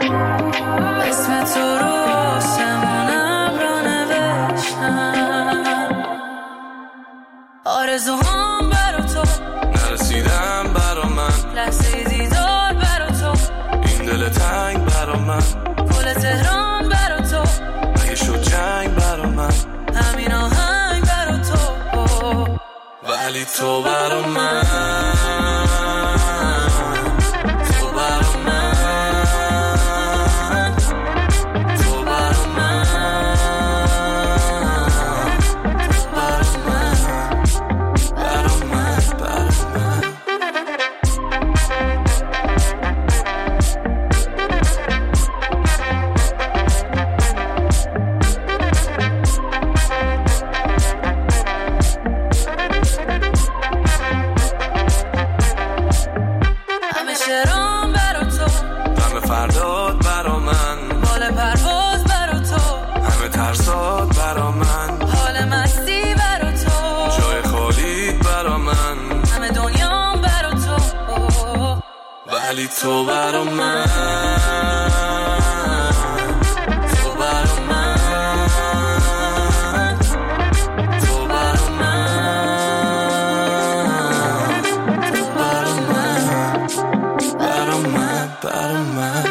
اسم تو رو آسمونم را نوشتم، آرزوهام برا تو نرسیدم برا من، لحظه دیدار برا تو این دل تنگ برا من، گل تهران برا تو اگه شد جنگ برا من، همین آهنگ برا تو ولی تو برا من، تو برا من، تو برا من، تو برا من، برا من، برا من. ولی تو برا من، تو برا من، تو برا من، تو برا من، برا من، برا من.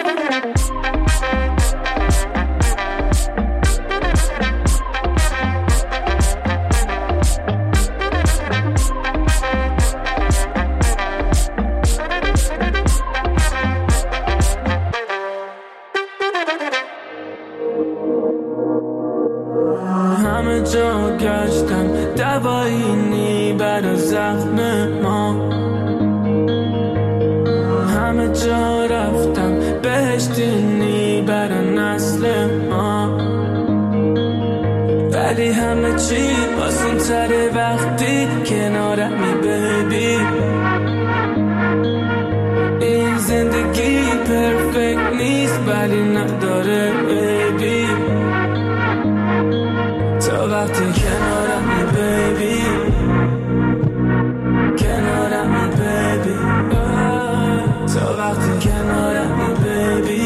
جا گشتم دوایینی برا زخم ما، همه جا رفتم بهشتینی برا نسل ما، ولی همه چی آسون تره وقتی کنارمی بیبی. این زندگی پرفکت نیست ولی نداره بیبی، تا وقتی کنارمی بیبی، کنارمی بیبی، تا وقتی کنارمی بیبی،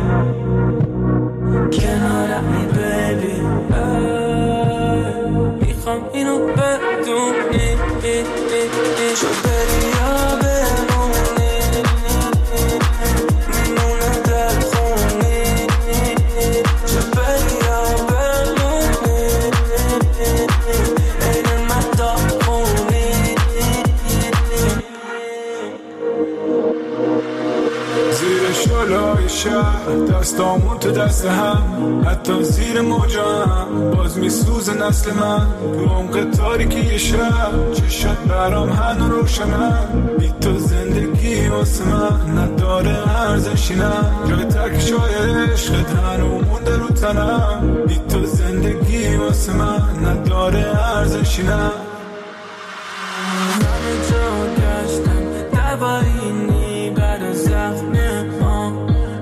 کنارمی بیبی. میخوام اینو بدونی چو بری یا بمونی، میمونه در خونی، چو بری یا بمونی، این من داغونی. زیر شلای شهر دستامون تو دست هم، حتی زیر موجا هم باز میسوز نسل من. تو عمق تاریکی شب چشات برام هنو روشنم، بی تو زندگی واسه من نداره ارزشی، نه جای ترکشای عشقت هنو مونده رو تنم، بی تو زندگی واسه من نداره ارزشی، نه. همه جا گشتم دوایینی برا زخم ما،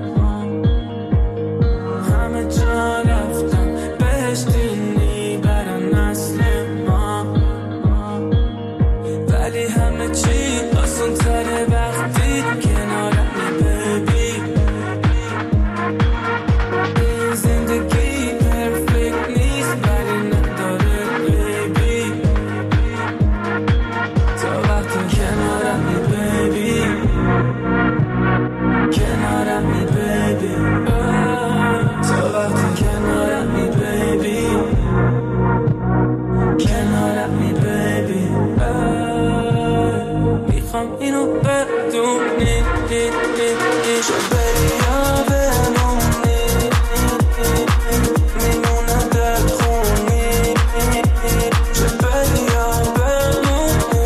همه جا رفتم بهشتینی برا نسل ما، ولی همه چی آسون تره وقتی کنارمی بیبی. این زندگی پرفکت نیست ولی نداره بیبی، تا وقتی کنارمی بیبی، کنارمی بیبی، تا وقتی کنارمی بیبی، کنارمی بیبی. میخوام اینو بدونی چو بری یا بمونی، میمونه در خونی، چو بری یا بمونی،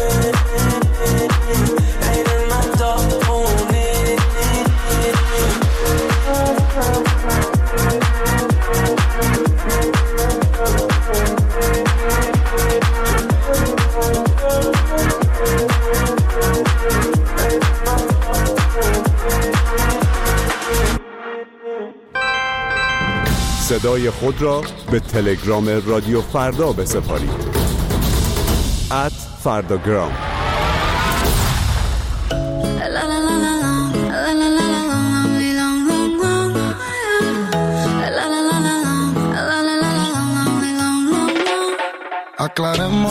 این من داغونی. صدای خود را به تلگرام رادیو فردا بسپارید. @فرداگرام.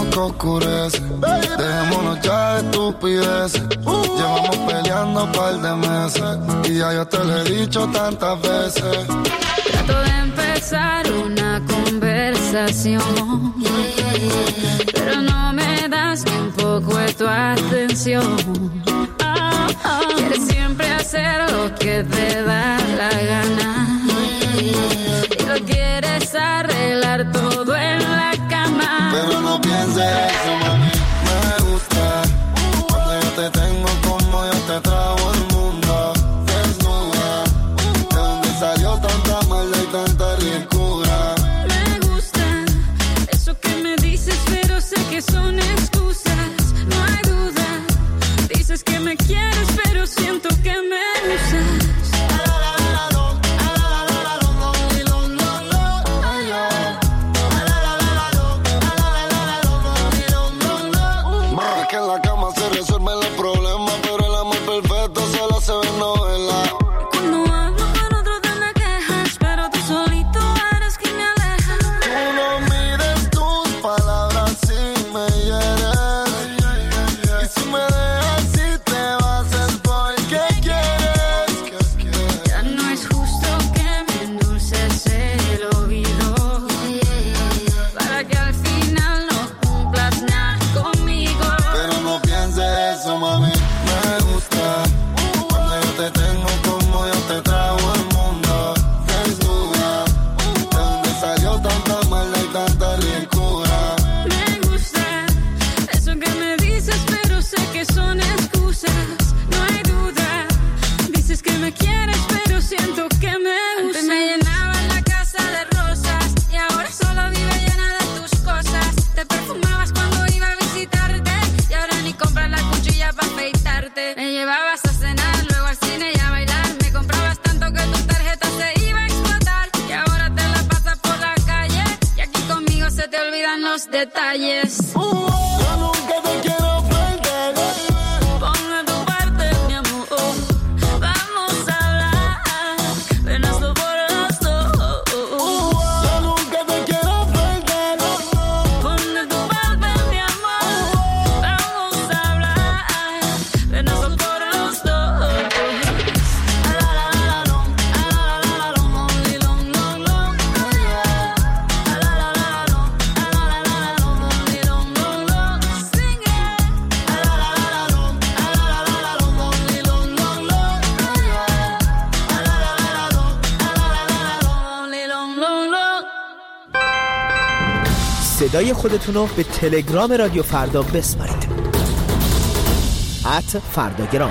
que oscurece. Dejémonos ya de estupideces. Llevamos peleando un par de meses y ya yo te lo he dicho tantas veces. Trato de empezar una conversación, pero no me das ni un poco de tu atención. Quieres siempre hacer lo que te da la gana y lo quieres arreglar todo en la cama. Pero no pienses eso, mami. Me gusta cuando yo te tengo como yo te trago el mundo. Desnuda, de donde salió tanta maldad y tanta ricura. Me gusta eso que me dices, pero sé que son excusas. No hay duda. Dices que me quieres, pero siento que me usas. Que en la cama se resuelven los problemas, pero el amor perfecto solo se ve en novela. Cuando hablo con otros te me quejas, pero tú solito eres quien me aleja. Tú no mires tus palabras si me hieres. Y si me dejas y te vas es porque quieres. Ya no es justo que me endulces el oído, para que al final no cumplas nada conmigo. Pero no pienses eso, mami. Me gusta cuando yo te tengo como yo te trago el mundo. Desnuda, de donde salió tanta maldad y tanta ricura. Me gusta eso que me dices, pero sé que son excusas. No hay duda. Dices que me quieres, pero siento que me usas. Antes me llenaba la casa de rosas y ahora solo vive llena de tus cosas. Te perfumabas cuando iba a visitarte y ahora ni compras la cuchilla para afeitarte. Me llevabas a cenar, luego al cine y a bailar. Me comprabas tanto que tu tarjeta se iba a explotar y ahora te la pasas por la calle y aquí conmigo se te olvidan los detalles. Yo nunca te quiero perder. Pon de tu parte, mi amor. Vamos a hablar, ven hazlo por los dos. Yo nunca te quiero perder. Pon de tu parte, mi amor. Vamos a hablar, ven hazlo por los dos. صدای خودتون رو به تلگرام رادیو فردا بسپارید. @فرداگرام.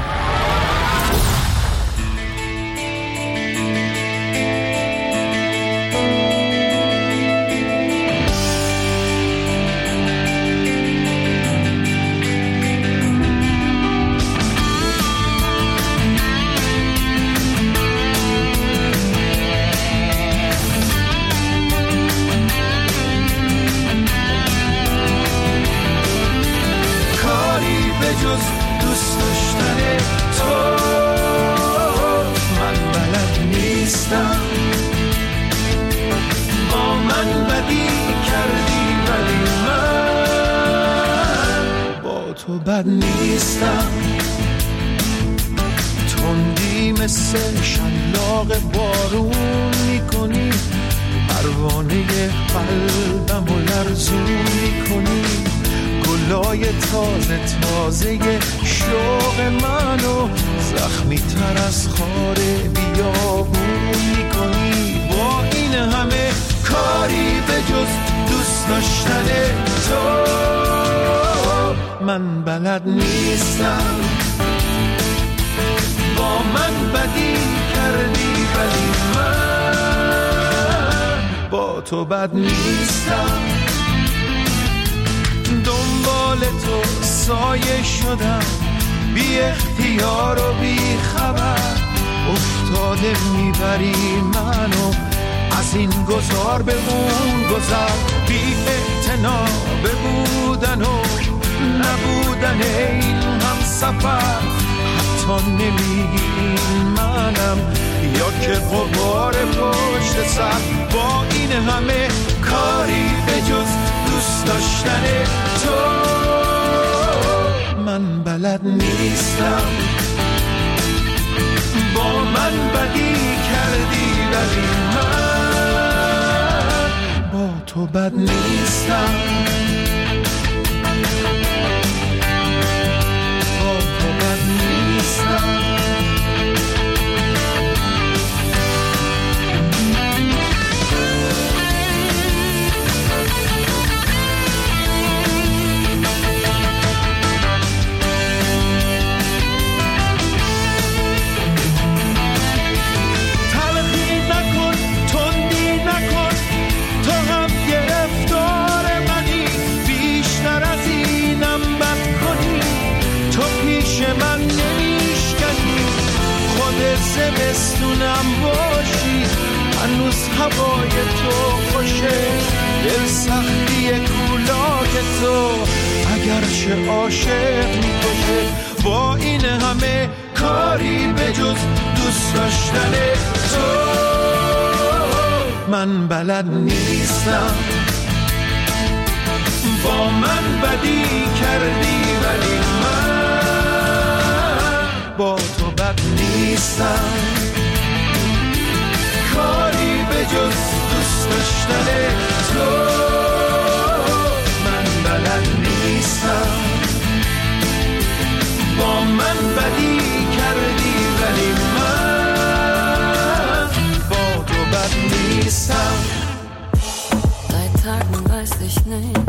تو بد نیستم، تندی مثل شلاق بارون میکنی، پروانه قلبم و لرزون میکنی، گلای تازه تازه شوق منو زخمی تر از خار بیابون میکنی. با این همه کاری به جز دوست داشتن تو من بلد نیستم. با من بدی کردی ولی من با تو بد نیستم. دنبال تو سایه شدم، بی اختیار و بی خبر افتاده میبری منو از این گذار به اون گذر، بی اعتنا به بودن و نبودن این هم سفر، حتی نمیگی منم یا که غبار پشت سر. با این همه کاری به جز دوست دوست داشتن تو. من بلد نیستم، با من بدی کردی ولی من با تو بد نیستم. با تو بد نیستم. من نمیشکنی خود زمستونم باشی، هنوز هوای تو خوشه، دل سختی کولاک تو اگرچه عاشق میکشه. با این همه کاری به جز دوست داشتن تو من بلد نیستم. با من بدی کردی ولی من با تو بد نیستم. کاری به جز دوست داشتن تو من بلد نیستم. با من بدی کردی ولی من با تو بد نیستم. Seit Tagen weiß ich nicht,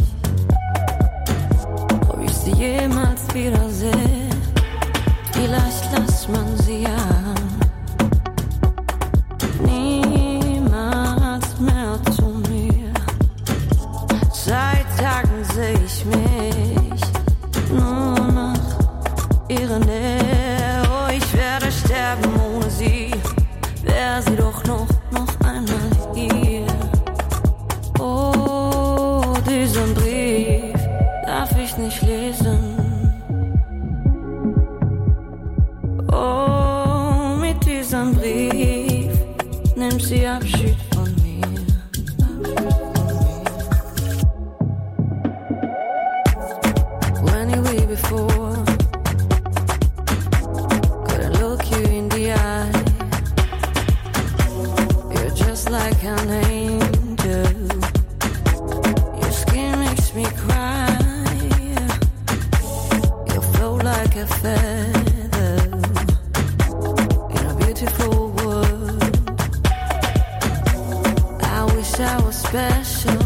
ob ich sie jemals wiedersehe. Vielleicht lässt man sie ja niemals mehr zu mir. Seit Tagen sehe ich mich nur nach ihrer Nähe. Oh, ich werde sterben ohne sie, wäre sie doch noch einmal hier. Oh, diesen Brief darf ich nicht lesen. Oh, mit diesem Brief nimmt sie Abschied von mir. When you were before, could I look you in the eye? You're just like an angel. Your skin makes me cry. You float like a feather in a beautiful world. I wish I was special.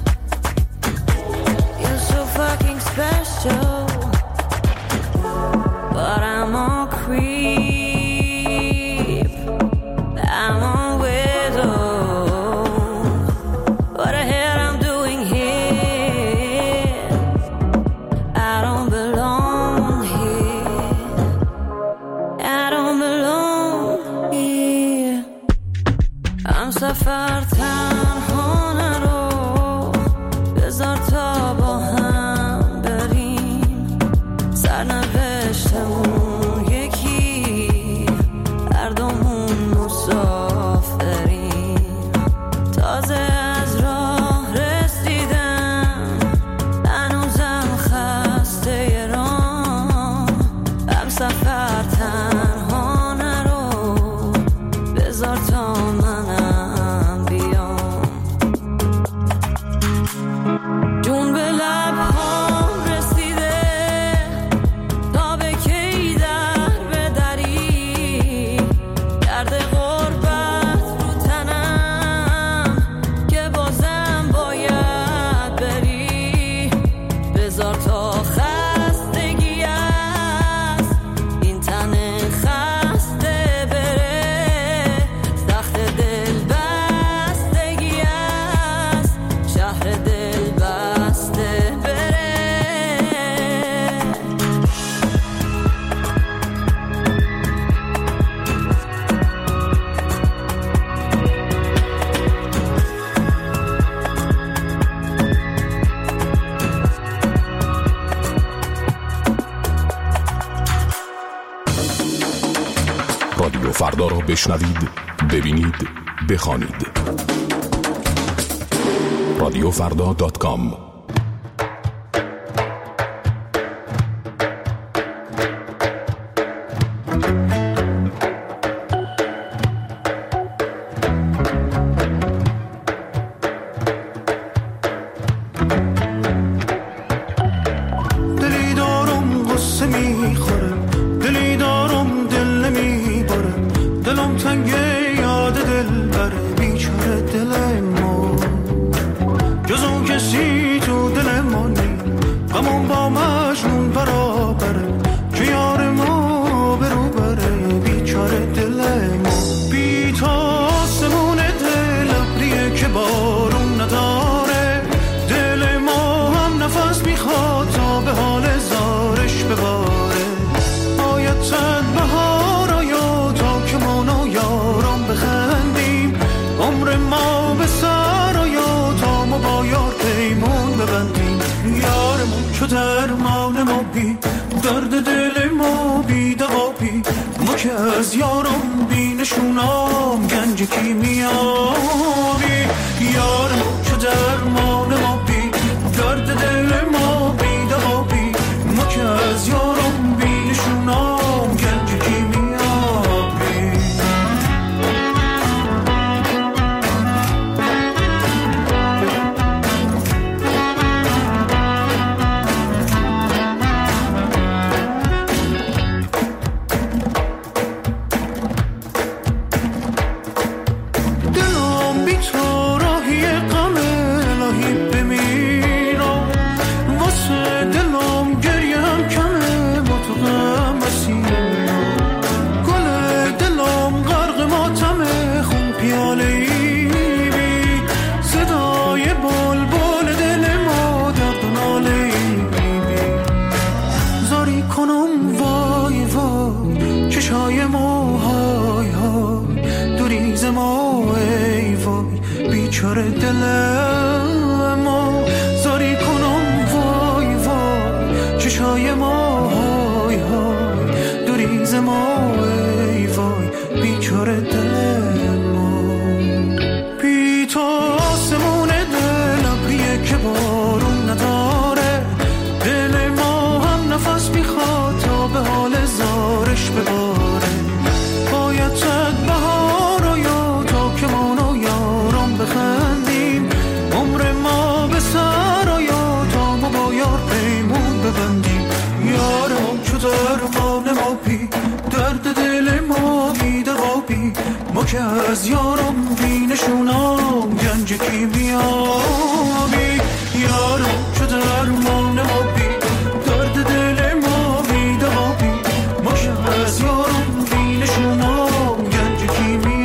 You're so fucking special. But I'm all creep, I'm all widow. What the hell I'm doing here? I don't belong here. I don't belong here. I'm سفر تنها نرو، بذار تا با هم بریم. سرنوشتمون یکی، هر دومون مسافریم. تازه از راه رسیدم، هنوزم خسته راه. هم سفر تنها نرو، بذار تا منم بیام. جون به لبهام رسیده، تا به کی در بدری. درد غربت رو تنم، که بازم باید بری. بذار تا خستگی است، این تن خسته بره. سخت دل بستگی است، شهر دل بسته بره. رادیو فردا را بشنوید، ببینید، بخوانید. رادیوفردا.com یاد دل بره بیچاره دل ما، جز اون کسی تو دل ما نی، غمون با مجنون برابره که یار ما برو بره بیچاره دل ما. بی تا آسمون دل ابریه که بارون نداره، دل ما هم نفس میخواد تا به حال زارش بباره. باید چند بهار آیا تا که ما و یاران بخندیم، عمر ما به سر آیا تا ما با یار پیمون ببندیم. یارمون چو درمان ما بی درد دل ما بی دوا بی، ما که از یارم بی نشونام گنج کیمیایی. یارمون چو درمان ما بی درد دل ما بی دوا بی، ما که از یارم بی نشونام گنج کیمیایی. بیچاره دل ما زاری کنم وای وای، چشای ما های های دوریز ما ای وای بیچاره دل ما. بی تو آسمون دل ابریه که بارون نداره، دل ما هم نفس میخواد تا به حال زارش بباره. باید چند بهار آیا تا که ما بخندیم، عمر ما به سر آیا تا ما با یار پیمون ببندیم. یارم چو درمان ما بی درد دل ما بی دوا بی، ما که از یارم بی نشونام گنج کیمیایی. یارم چو درمان ما بی درد دل ما بی دوا بی، ما که از یارم بی نشونام گنج کیمیایی.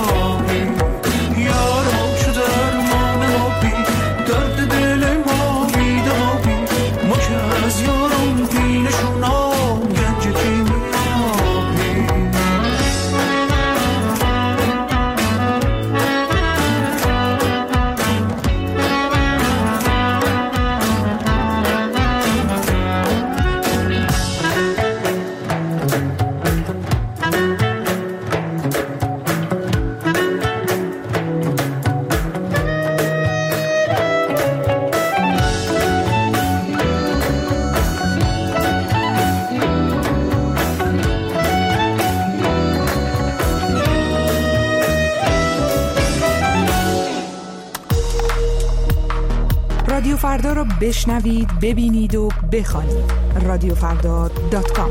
رادیو فردا رو بشنوید، ببینید و بخوانید. radiofrda.com.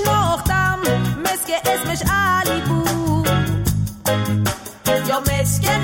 اسمش علی بود یا مسکه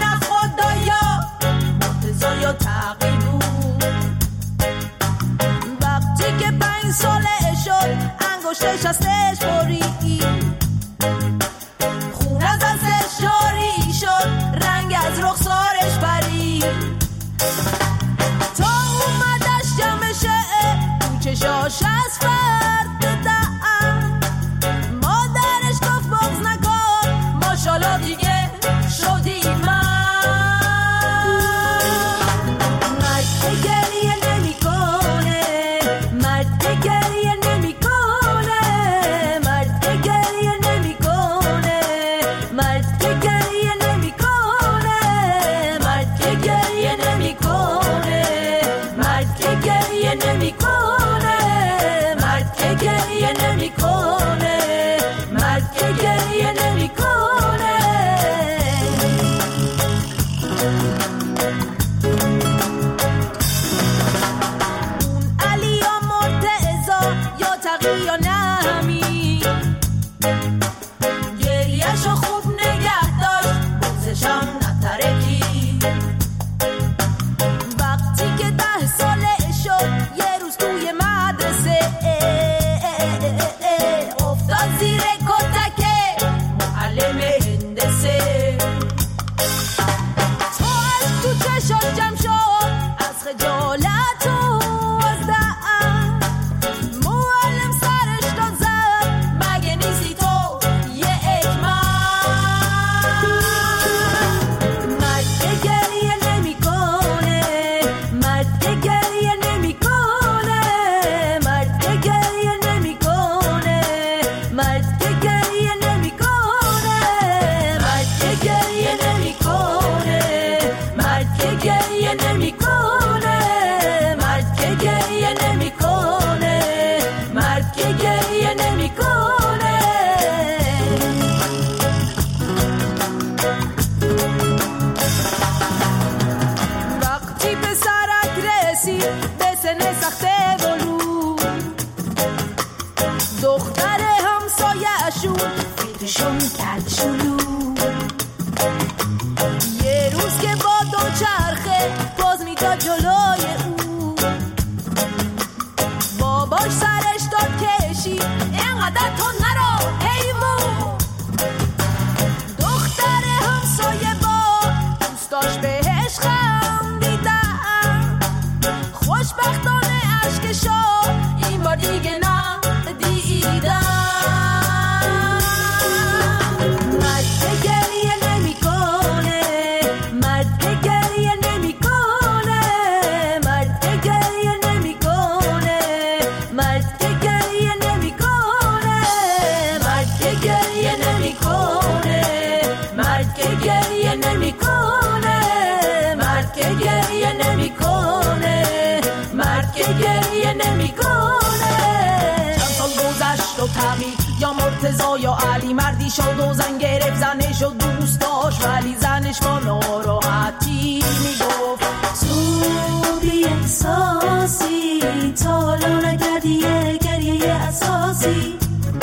شد و زن گرفت زنش و دوست داشت، ولی زنش با ناراحتی میگفت زودی احساسی تالا نکردی گریه اساسی.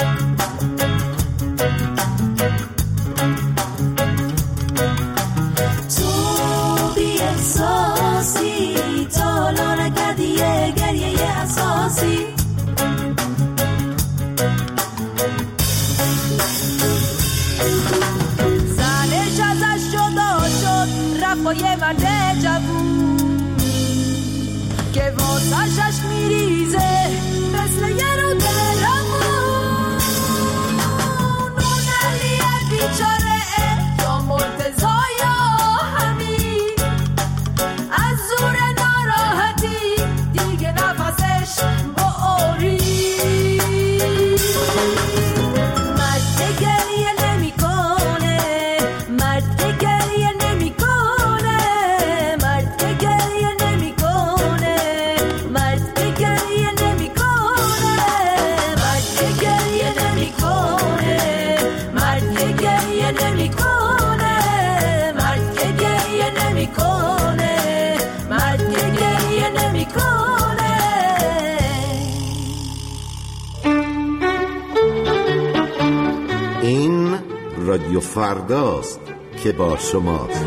زودی احساسی تالا نکردی گریه اساسی. زنش ازش جدا شد رفت با یه مرد جوون که واسش عشق میریزه مثل یه رود روون. اون علیه بیچاره یا مرتضی یا همین از زور ناراحتی دیگه نفسش با آری. این رادیو فرداست که با شماست.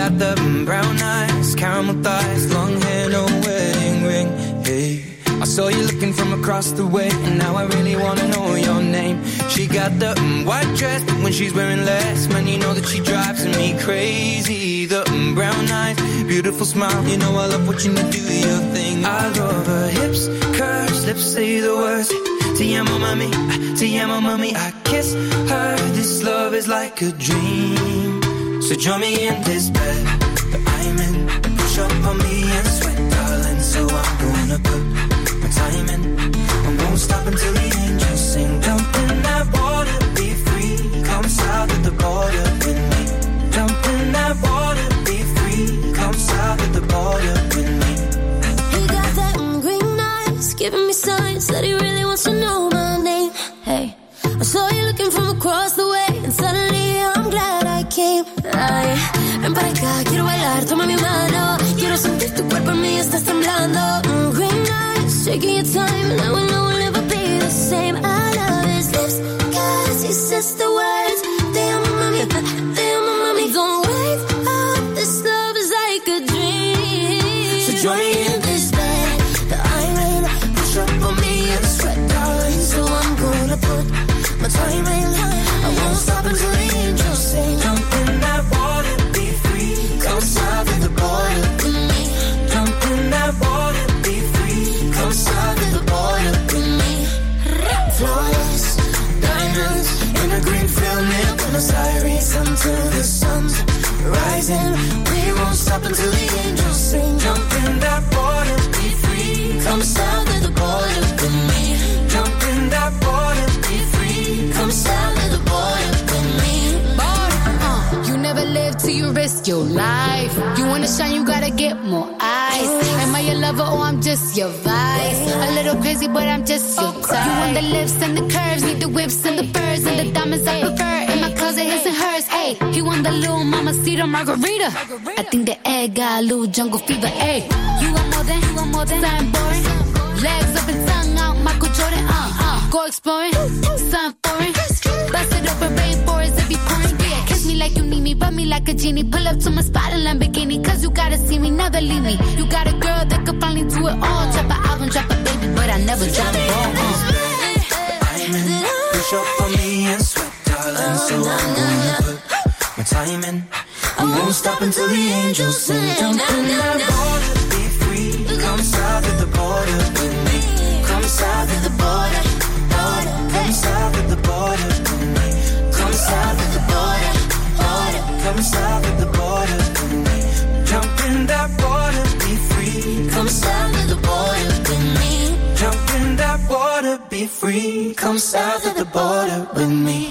got the brown eyes, caramel thighs, long hair, no wedding ring. Hey, I saw you looking from across the way, and now I really wanna know your name. She got the white dress, but when she's wearing less, man, you know that she drives me crazy. The brown eyes, beautiful smile, you know I love watching you do your thing. I love her hips, curves, lips say the words. Te amo mami, te amo mami. I kiss her, this love is like a dream. So join me in this bed that I'm in. Push up on me and sweat, darling. So I'm gonna put my time in. I won't stop until the angels sing. Jump in that water, be free. Come south of the border with me. Jump in that water, be free. Come south of the border with me. He got that green eyes, giving me signs that he really wants to know my name. Hey, I saw you looking from across the way, and suddenly I'm glad I came. Ay, ven para acá, quiero bailar, toma mi mano. Quiero sentir tu cuerpo en mí, estás temblando. Green eyes, taking your time, and I will know we'll never be the same. I love his lips, cause he says the words. Te amo mami, te amo mami. Don't wake up, this love is like a dream. So join me in this bed that I'm in. Push up on me and sweat, darling. So I'm gonna put my time in. I won't stop until the angels sing. Jump in that water, be free. Come south of the border with me. Jump in that water, be free. Come south of the border with me. Flawless diamonds in a green field near Buenos Aires. Until the sun's rising, we won't stop until the angels sing. Jump in that water, be free. Come south of the border with me. Jump in that water, be free. Come south of the border with me. You never live till you risk your life. You wanna shine, you gotta get more eyes. Am I your lover or I'm just your vice? A little crazy, but I'm just your type. You want the lips and the curves, need the whips and the furs and the diamonds I prefer. In my closet, his and hers. Ayy, he want the little mamacita margarita. I think the egg got a little jungle fever. Ayy, you want more than something boring. Legs up and tongue out, Michael Jordan. Go exploring, something foreign. Bust it open, rainforest, it be pouring. Yeah, kiss me like you need me, rub me like a genie. Pull up to my spot in Lamborghini, cause you gotta see me, never leave me. You got a girl that could finally do it all. Drop an album, drop a baby, but I never drop a ball. I'm in, push up on me and sweat, darling. So I'm gonna put my time in. I won't stop until the angels sing. Jump in that water, be free. Come south of the border with me. Come south of the border, border. Come south of the border with me. Come south of the border, border. Come south of the border with me. Jump in that water, be free. Come south of the border with me. Jump in that water, be free. Come south of the border with me.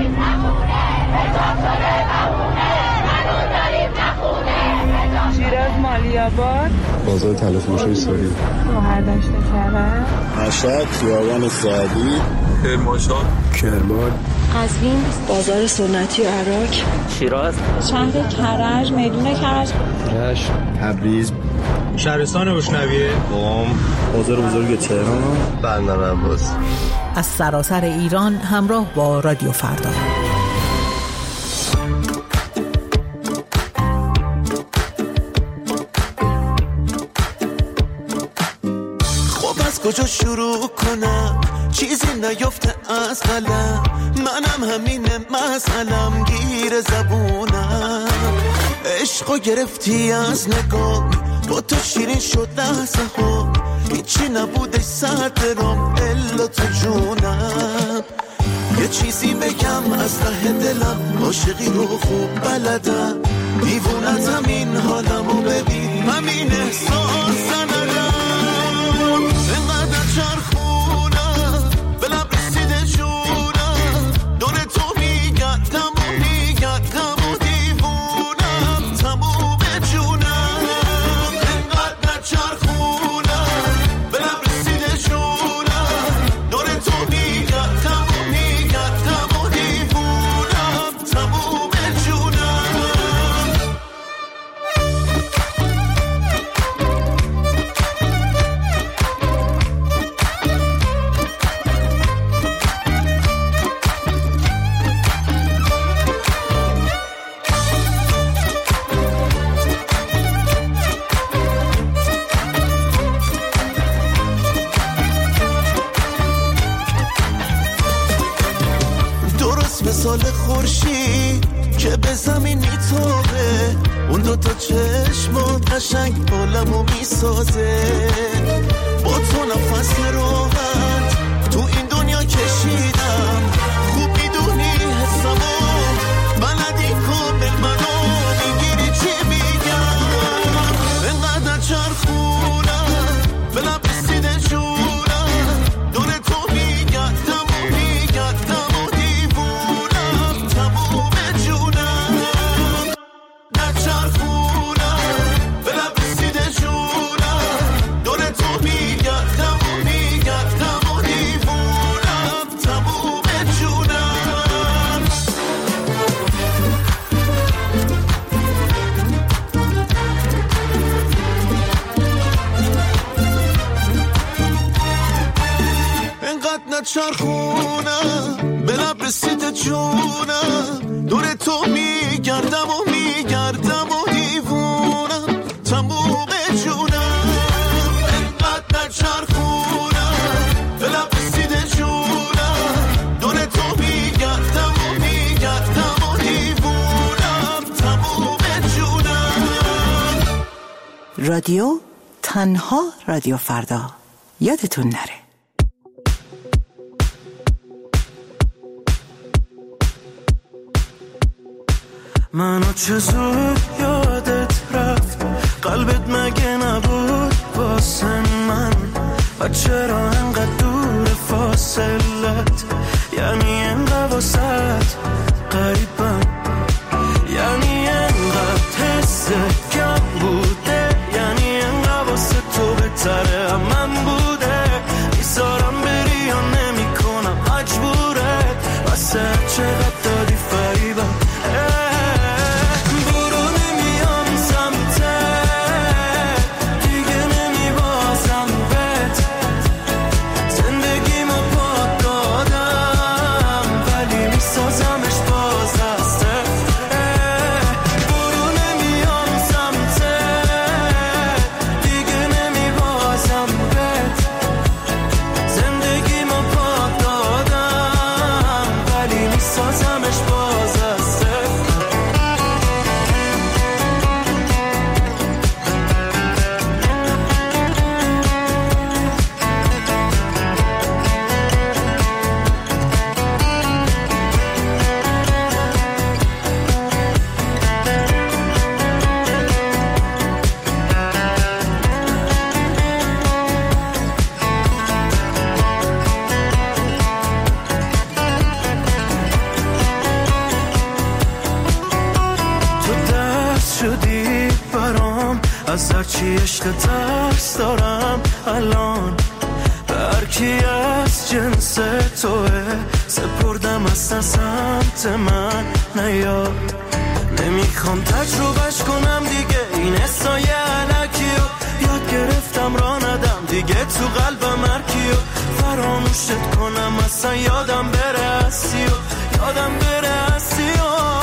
شیراز مالی‌آباد بازار تلفروشی سوری گوهردشت کرد مشهد خیابان سعدی کرمانشاه کرمان قزوین بازار سنتی عراق شیراز شهر کرج میدون کرج رشت تبریز شهرستان روشنویه قم بازار بزرگ تهران بندر عباس. از سراسر ایران همراه با رادیو فردا. کجا شروع کنم چیزی نیفته از قلم منم همینه مسئلم گیر زبونم عشقو گرفتی از نگاه با تو شیرین شد لحظه ها هیچی نبودش سر درام الا تو جونم یه چیزی بگم از ته دلم عاشقی رو خوب بلدم دیوونتم این حالمو ببین همین احساس ندارم انقدر چرخونم به لب رسیده جونم دور تو میگردم و دیوونم تموم جونم انقدر چرخونم به لب رسیده جونم دور تو میگردم و دیوونم تموم جونم خورشید که به زمین میتابه، اون دوتا چشمات قشنگ عالمو میسازه. با تو نفس راحت تو این دنیا کشیدم، خوب میدونی حسمو بلدی کامل منو میگیری چی میگم. انقدر چرخونم به لب رسیده جونم، دور تو میگردم و میگردم و دیوونم تموم جونم. نچرخونم به لب رسیده جونم، دور تو میگردم و میگردم و دیوونم تموم جونم. انقدر نچرخونم به لب رسیده جونم، دور تو میگردم و میگردم و دیوونم تموم جونم. انقدر نچرخونم به لب رسیده جونم، دور تو میگردم و میگردم و دیوونم تموم جونم. رادیو تنها رادیو فردا، یادتون نره. منو چه زود یادت رفت، قلبت مگه نبود واسه من؟ و چرا انقدر دور فاصلت؟ یعنی انقدر واسط قریبم، یعنی انقدر حست کم بوده، یعنی انقدر واسه تو بهتره من بوده. میذارم بری یا نمی کنم مجبورت، واسه چقدر دادی فریبم. از هرچی عشق ترس دارم الان، به هرکی از جنس توه سپردم اصلا سمت من نیاد. نمیخوام تجربهش کنم دیگه این حسای علکیو، یاد گرفتم را ندم دیگه تو قلبم هرکیو. فراموشت کنم اصلا یادم بره هستی و یادم بره هستی و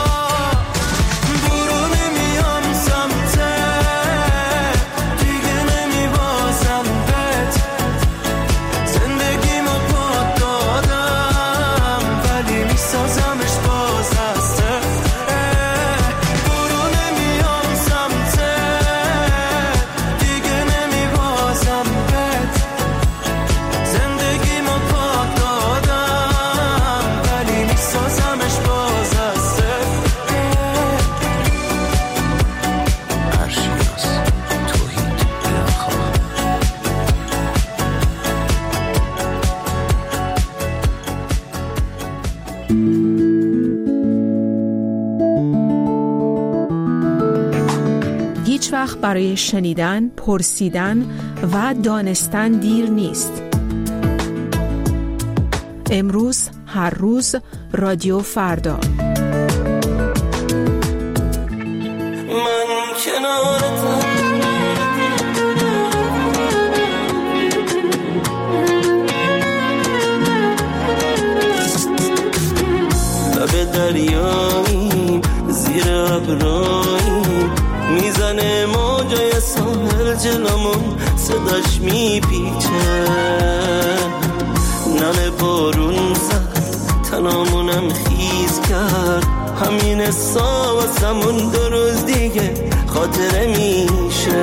هیچ وقت برای شنیدن، پرسیدن و دانستن دیر نیست. امروز، هر روز، رادیو فردا. من کنارتم، لب دریاییم زیر ابراییم، میزنه موجای ساحل جلومون صداش میپیچه، نم بارون زد تنامونم خیز کرد همین واسمون 2 روز دیگه خاطره میشه.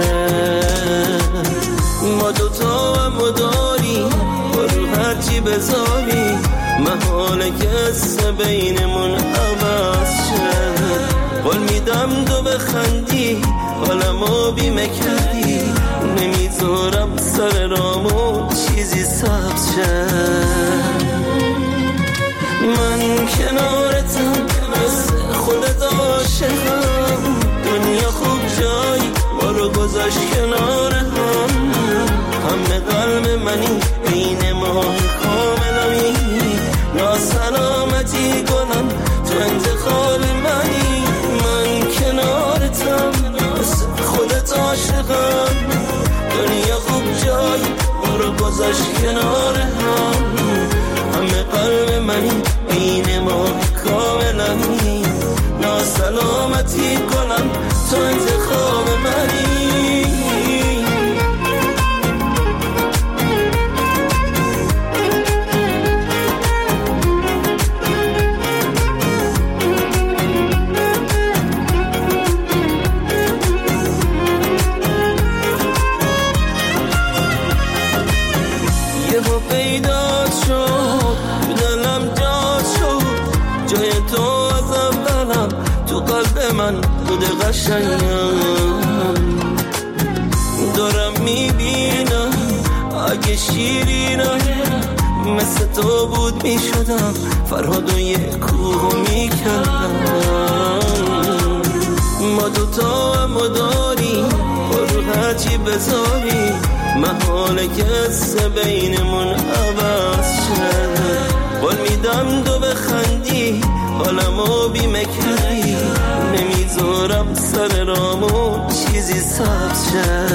ما دوتا هم داریم برو هرچی بذاری محاله که قصه بینمون عوض شه. قول میدم تو بخندی حالمو بیمه کردی نمیذارم سر رامون چیزی سبز شه. من کنارتم مثل خودت عاشقم دنیا خوب جایی ما رو گذاشت کنار همه قلب منی بین ما کاملمی ناسلامتی کنم تو انتخاب منی. من کنارتم مثل خودت عاشقم دنیا خوب جایی ما رو گذاشت کنار همه قلب منی بین ما کاملمی ناسلامتی کنم تو انتخاب منی. یهو پیدا شد دلم جا شد جای تو از اولم تو قلب من بود قشنگم. دارم میبینم اگه شیرینم مثل تو بود میشدم فرهاد و یه کوه میکردم. ما دوتا هم داریم برو هرچی بذاری محاله که قصه بینمون عوض شه. قول میدم تو بخندی حالمو بیمه کردی نمیذارم سر رامون چیزی سبز شه.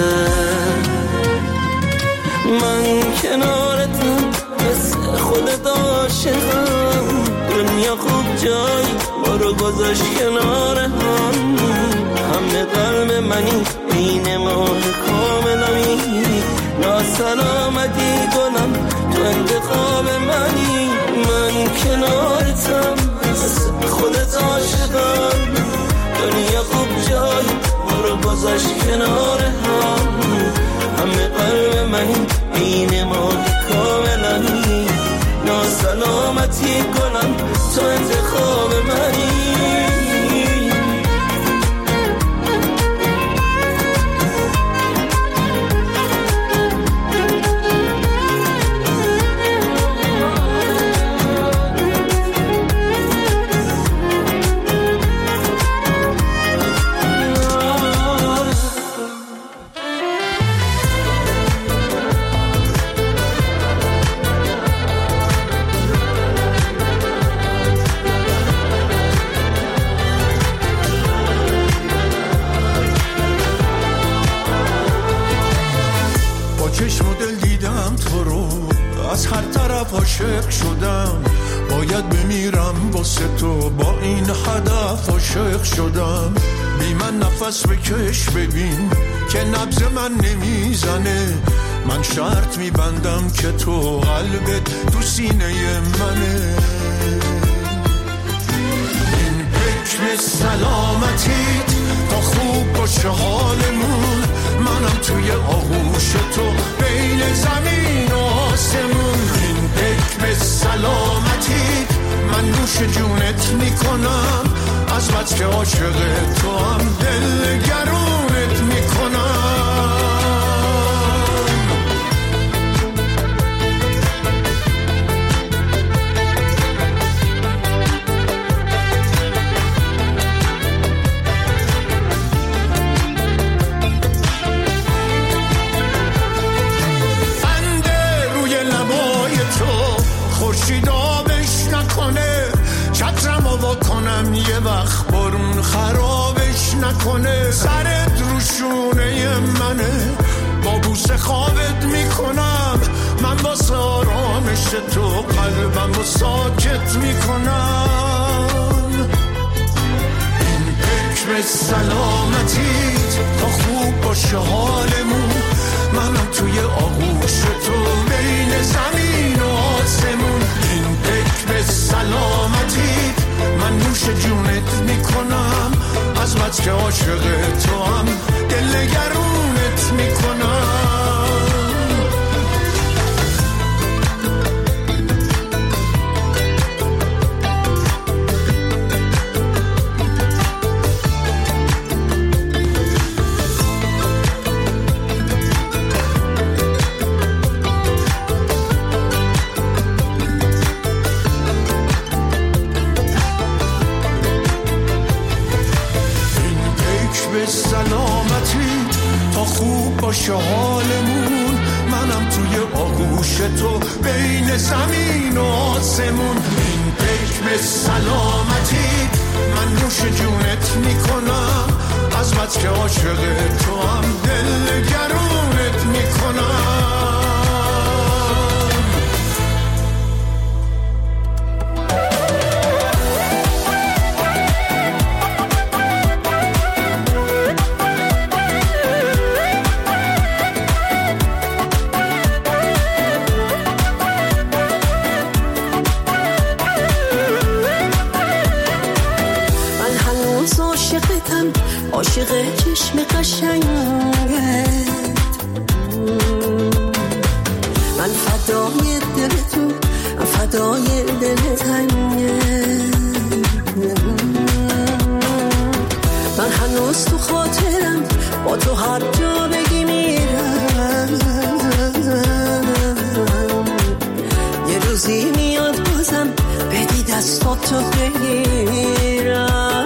من کنارتم مثل خودت عاشقم دنیا خوب جایی ما رو گذاشت کنار همه قلب منی بین ما کاملمی ناسلامتی کنم تو انتخاب منی. من کنارتم مثل خودت عاشقم دنیا خوب جایی ما رو گذاشت کنار همه قلب منی بین ما کاملمی ناسلامتی کنم تو انتخاب منی. عاشق شدم باید بمیرم واسه تو با این هدف عاشق شدم. بی من نفس بکش ببین که نبض من نمیزنه من شرط میبندم که تو قلبت تو سینه منه. این حکم سلامتیت تا خوب باشه حالمون منم توی آغوش تو بین زمین و آسمون. این حکم سلامتیت من نوش جونت میکنم از بس که عاشق تو هم دل گرونت میکنم. کنم یه وقت برون خرابش نکنه سرت رو شونه منه با بوسه خوابت میکنم من واسه آرامش تو قلبم رو ساکت میکنم. این حکم سلامتیت تا خوب باشه حالمون منم توی آغوش تو بین زمین و آسمون. این حکم سلامتیت من نوش جونت میکنم، از بس که عاشق تو هم دل گرونت میکنم. سلامتی تا خوب باشه حالمون، منم توی آغوش تو بین زمین و آسمون. این پیک به سلامتی من نوش جونت میکنم، از بس که عاشق تو هم دل گرونت میکنم. عاشق چشم قشنگت، من فدای دل تو، فدای دل تنگت. من هنوز تو خاطرم، با تو هر جا بگی میرم. یه روزی میاد بازم بدی دستاتو بگیرم.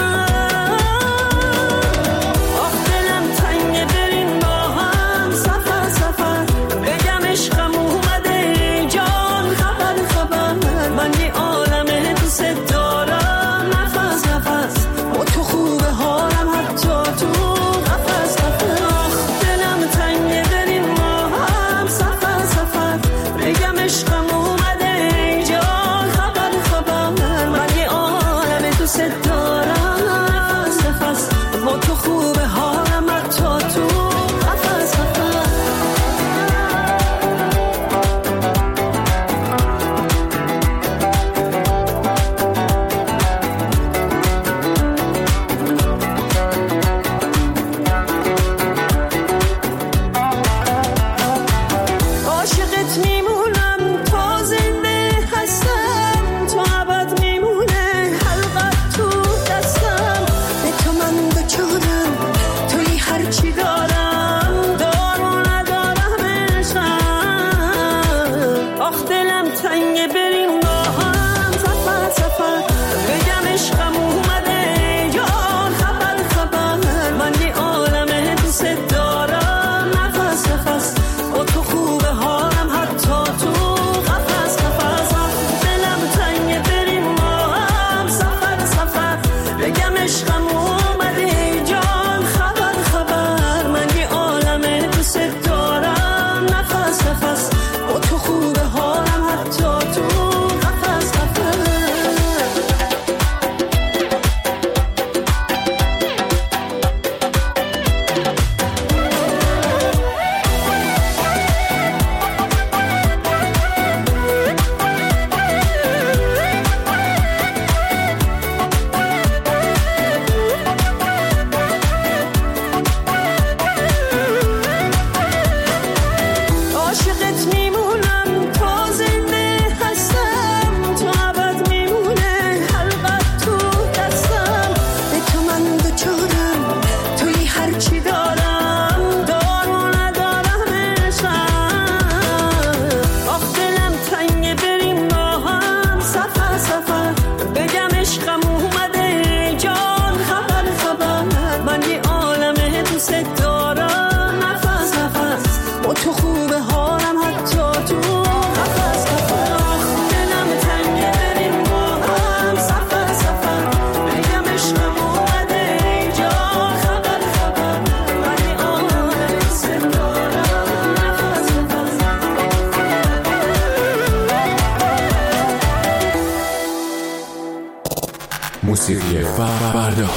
موسیقی فردا.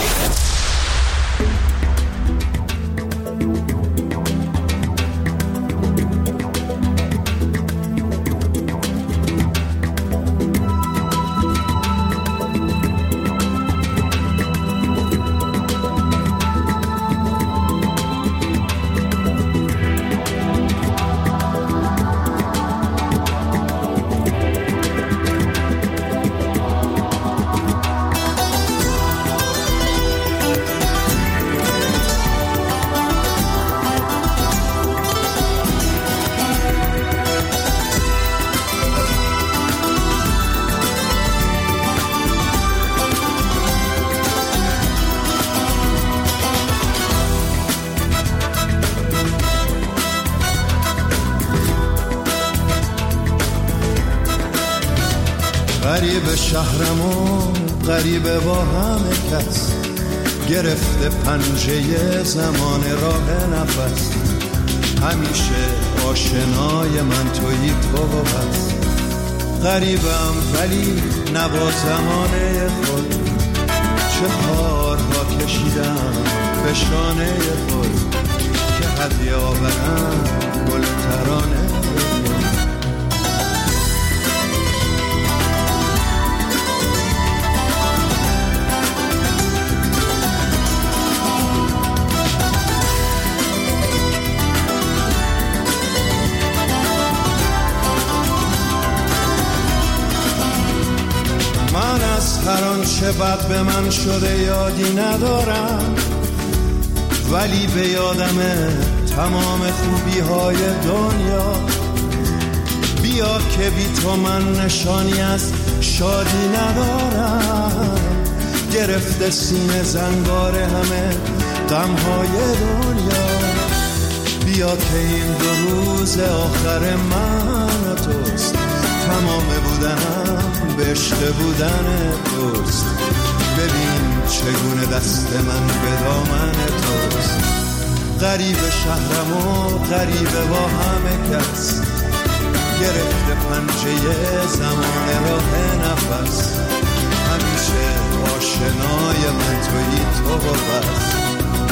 غریب شهرم و غریب با همه کس، گرفته پنجه زمان راه نفس. همیشه آشنای من تویی تو و بس. غریبم ولی نبا زمانه خود، چه کارها کشیدم به شانه خود، که هدیه آورم گل ترانه. من از هر آنچه بد به من شده یادی ندارم، ولی به یادمه تمام خوبی های دنیا. بیا که بی تو من نشانی از شادی ندارم، گرفته سینه زنگار همه غم های دنیا. بیا که این 2 روز آخر من و توست، تمام بودنم به عشق بودن توست. ببین چگونه دست من به دامن توست. غریب شهرم و غریب با همه کس، گرفته پنجه زمان راه نفس. همیشه آشنای من تویی تو و بس.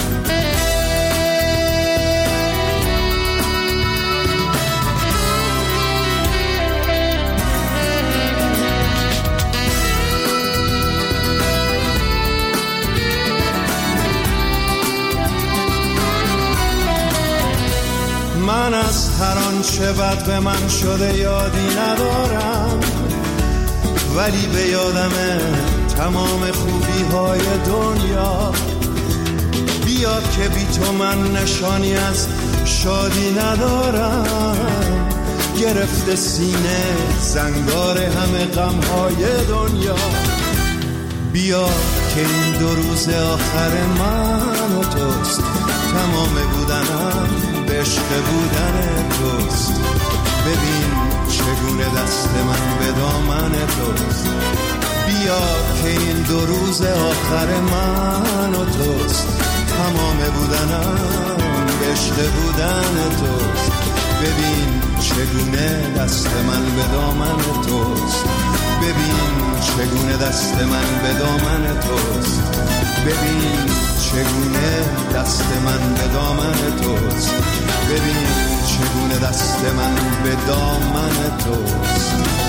من از هر آنچه بد به من شده یادی ندارم، ولی به یادمه تمام خوبی های دنیا. بیا که بی تو من نشانی از شادی ندارم، گرفته سینه زنگار همه غم های دنیا. بیا که این 2 روز آخر من و توست، تمام بودنم به عشق بودن توست. ببین چگونه دست من به دامن توست. بیا که این 2 روز آخر من و توست، تمام بودنم به عشق بودن توست. ببین چگونه دست من به دامن توست. ببین چگونه دست من به دامن توست. ببین چگونه دست من به دامن توست. ببین چگونه دست من به دامن توست.